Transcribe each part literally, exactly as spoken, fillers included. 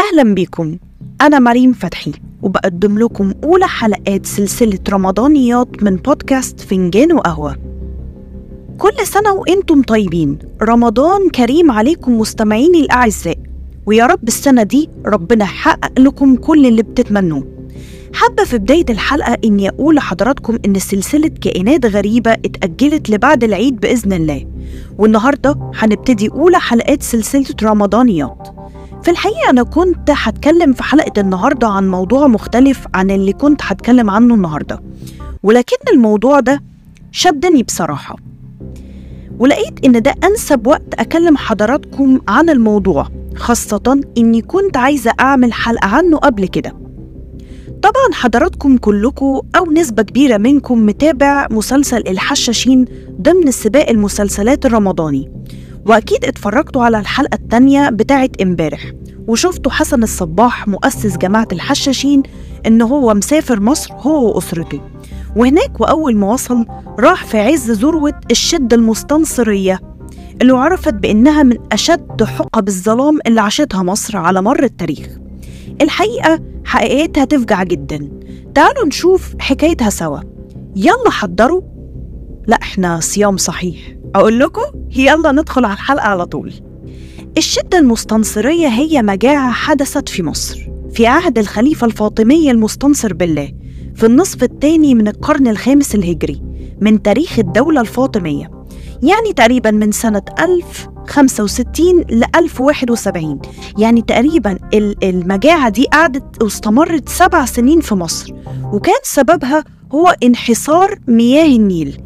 أهلا بكم. أنا مريم فتحي وبقدم لكم أولى حلقات سلسلة رمضانيات من بودكاست فنجان وقهوة. كل سنة وإنتم طيبين، رمضان كريم عليكم مستمعيني الأعزاء، ويا رب السنة دي ربنا يحقق لكم كل اللي بتتمنوه. حابة في بداية الحلقة إني أقول لحضراتكم إن سلسلة كائنات غريبة اتأجلت لبعد العيد بإذن الله، والنهاردة هنبتدي أولى حلقات سلسلة رمضانيات. في الحقيقة أنا كنت هتكلم في حلقة النهاردة عن موضوع مختلف عن اللي كنت هتكلم عنه النهاردة، ولكن الموضوع ده شدني بصراحة، ولقيت إن ده أنسب وقت أكلم حضراتكم عن الموضوع، خاصة إني كنت عايزة أعمل حلقة عنه قبل كده. طبعا حضراتكم كلكم أو نسبة كبيرة منكم متابع مسلسل الحشاشين ضمن السباق المسلسلات الرمضاني، وأكيد اتفرجتوا على الحلقة التانية بتاعة امبارح وشفتوا حسن الصباح مؤسس جماعة الحشاشين إن هو مسافر مصر هو وأسرته، وهناك وأول ما وصل راح في عز ذروة الشدة المستنصرية اللي عرفت بأنها من أشد حقب الظلام اللي عاشتها مصر على مر التاريخ. الحقيقة حقيقتها تفجع جدا. تعالوا نشوف حكايتها سوا. يلا حضروا، لا احنا صيام صحيح، أقول لكم يلا ندخل على الحلقة على طول. الشدة المستنصرية هي مجاعة حدثت في مصر في عهد الخليفة الفاطمي المستنصر بالله في النصف الثاني من القرن الخامس الهجري من تاريخ الدولة الفاطمية، يعني تقريبا من سنة ألف وخمسة وستين ل ألف وواحد وسبعين. يعني تقريبا المجاعة دي قعدت واستمرت سبع سنين في مصر، وكان سببها هو انحسار مياه النيل.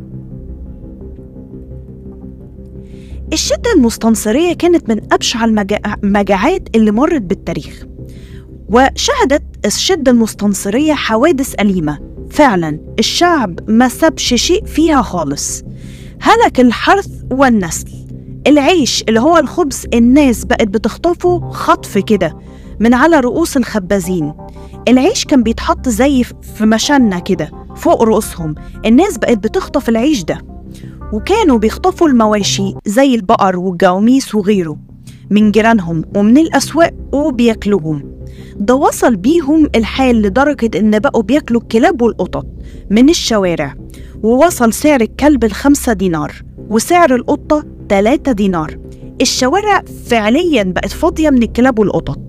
الشدة المستنصرية كانت من أبشع المجاعات اللي مرت بالتاريخ، وشهدت الشدة المستنصرية حوادث أليمة فعلا الشعب ما سابش شيء فيها خالص. هلك الحرث والنسل، العيش اللي هو الخبز الناس بقت بتخطفه خطف كده من على رؤوس الخبازين. العيش كان بيتحط زي في مشنة كده فوق رؤوسهم، الناس بقت بتخطف العيش ده، وكانوا بيخطفوا المواشي زي البقر والجواميس وغيره من جيرانهم ومن الأسواق وبياكلوهم. ده وصل بيهم الحال لدرجة إن بقوا بياكلوا الكلاب والقطط من الشوارع، ووصل سعر الكلب الخمسة دينار وسعر القطة تلاتة دينار. الشوارع فعليا بقت فاضية من الكلاب والقطط،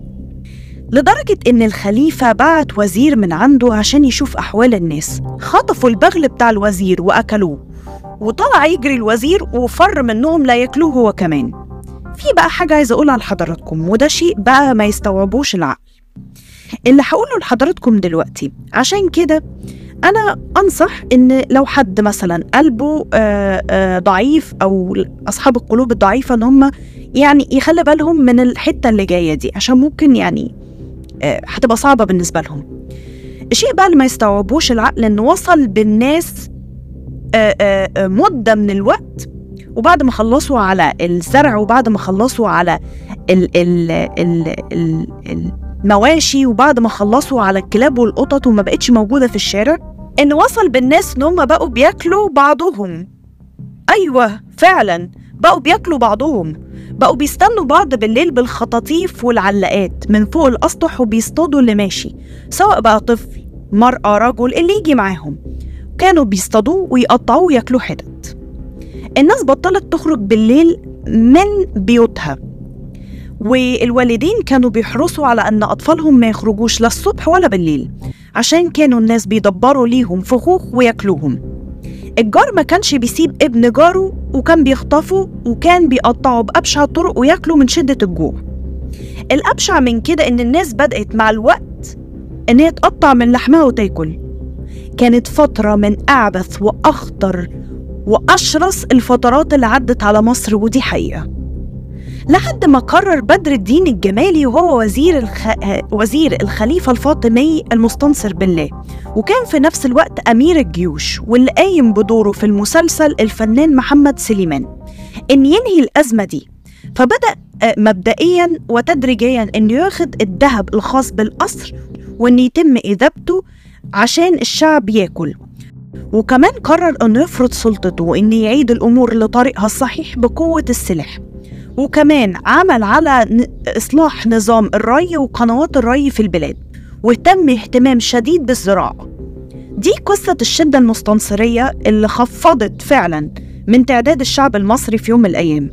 لدرجة إن الخليفة بعت وزير من عنده عشان يشوف أحوال الناس. خطفوا البغل بتاع الوزير وأكلوه، وطلع يجري الوزير وفر منهم لا ياكلوه هو كمان. في بقى حاجة عايزة أقولها لحضراتكم، وده شيء بقى ما يستوعبوش العقل اللي هقوله لحضراتكم دلوقتي. عشان كده أنا أنصح إن لو حد مثلا قلبه آآ آآ ضعيف أو أصحاب القلوب الضعيفة إن هم يعني يخلي بالهم من الحتة اللي جاية دي، عشان ممكن يعني هتبقى صعبة بالنسبة لهم. الشيء بقى اللي ما يستوعبوش العقل إنه وصل بالناس آآ آآ مدة من الوقت، وبعد ما خلصوا على الزرع وبعد ما خلصوا على ال ال ال ال المواشي وبعد ما خلصوا على الكلاب والقطط وما بقتش موجودة في الشارع، إن وصل بالناس إن هم بقوا بياكلوا بعضهم. أيوة فعلا بقوا بياكلوا بعضهم، بقوا بيستنوا بعض بالليل بالخطاطيف والعلاقات من فوق الأسطح وبيصطادوا اللي ماشي، سواء بقى طفل مرأة رجل اللي يجي معاهم، كانوا بيصطادوه ويقطعوه وياكلوا حتت. الناس بطلت تخرج بالليل من بيوتها، والوالدين كانوا بيحرصوا على أن أطفالهم ما يخرجوش لا الصبح ولا بالليل، عشان كانوا الناس بيدبروا ليهم فخوخ وياكلوهم. الجار ما كانش بيسيب ابن جاره، وكان بيخطفه وكان بيقطعه بأبشع الطرق وياكلوا من شدة الجوع. الأبشع من كده إن الناس بدأت مع الوقت إن هي تقطع من لحمها وتاكل. كانت فترة من أعبث وأخطر وأشرس الفترات اللي عدت على مصر، ودي حقيقة، لحد ما قرر بدر الدين الجمالي وهو وزير الخ... وزير الخليفة الفاطمي المستنصر بالله، وكان في نفس الوقت أمير الجيوش واللي قايم بدوره في المسلسل الفنان محمد سليمان، إن ينهي الأزمة دي. فبدأ مبدئيا وتدريجيا إن ياخد الذهب الخاص بالقصر وإن يتم إذابته عشان الشعب ياكل، وكمان قرر أن يفرض سلطته وإن يعيد الأمور لطريقها الصحيح بقوة السلاح. وكمان عمل على إصلاح نظام الري وقنوات الري في البلاد، واهتم اهتمام شديد بالزراعة. دي قصة الشدة المستنصرية اللي خفضت فعلا من تعداد الشعب المصري في يوم من الأيام.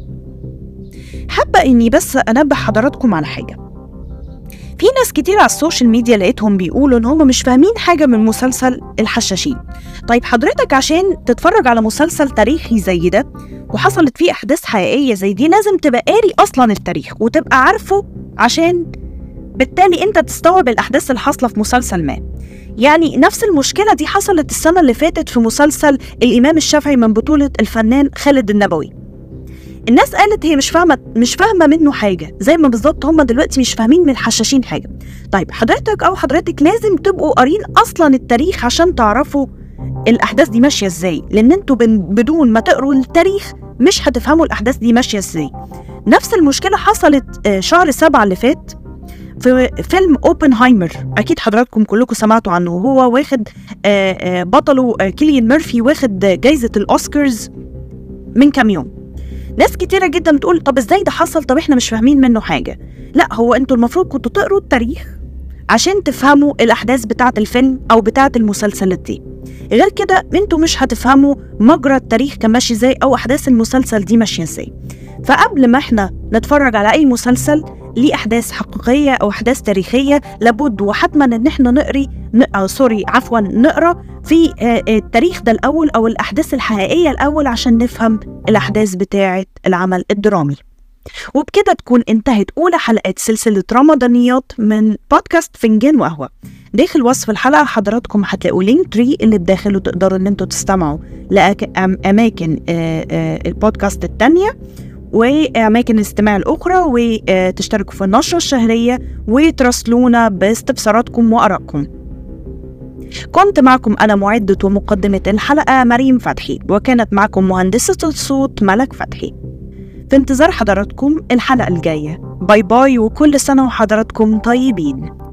حابة إني بس أنبه حضراتكم على حاجة. في ناس كتير على السوشيال ميديا لقيتهم بيقولوا إن هم مش فاهمين حاجة من مسلسل الحشاشين. طيب حضرتك عشان تتفرج على مسلسل تاريخي زي ده وحصلت فيه أحداث حقيقية زي دي لازم تبقى قاري أصلا التاريخ وتبقى عارفه، عشان بالتالي أنت تستوعب الأحداث اللي حصلة في مسلسل ما. يعني نفس المشكلة دي حصلت السنة اللي فاتت في مسلسل الإمام الشافعي من بطولة الفنان خالد النبوي. الناس قالت هي مش فاهمة مش فاهمة منه حاجة، زي ما بالظبط هم دلوقتي مش فاهمين من الحشاشين حاجة. طيب حضرتك أو حضرتك لازم تبقوا قارين أصلا التاريخ عشان تعرفوا الأحداث دي ماشية إزاي، لأن انتوا بدون ما تقروا التاريخ مش هتفهموا الأحداث دي ماشية إزاي. نفس المشكلة حصلت شهر سبعة اللي فات في فيلم اوبنهايمر، اكيد حضراتكم كلكم سمعتوا عنه، وهو واخد بطله كيليان ميرفي واخد جايزة الاوسكارز من كام يوم. ناس كتيرة جدا بتقول طب ازاي ده حصل، طب احنا مش فاهمين منه حاجة. لا، هو انتوا المفروض كنتوا تقروا التاريخ عشان تفهموا الاحداث بتاعة الفيلم او بتاعة المسلسلات دي، غير كده انتوا مش هتفهموا مجرى التاريخ كان ماشي ازاي او احداث المسلسل دي ماشية ازاي. فقبل ما احنا نتفرج على اي مسلسل ليه احداث حقيقيه او احداث تاريخيه، لابد وحتما ان احنا نقري ن... سوري عفوا نقرا في التاريخ ده الاول او الاحداث الحقيقيه الاول عشان نفهم الاحداث بتاعه العمل الدرامي. وبكده تكون انتهت اولى حلقات سلسله رمضانيات من بودكاست فنجان وقهوه. داخل وصف الحلقه حضراتكم هتلاقوا لينك تري اللي بداخله تقدروا ان انتوا تستمعوا لاماكن البودكاست الثانيه وأماكن الاستماع الأخرى، وتشتركوا في النشرة الشهرية وتراسلونا باستفساراتكم وآرائكم. كنت معكم أنا معدة ومقدمة الحلقة مريم فتحي، وكانت معكم مهندسة الصوت ملك فتحي. في انتظار حضراتكم الحلقة الجاية. باي باي، وكل سنة وحضراتكم طيبين.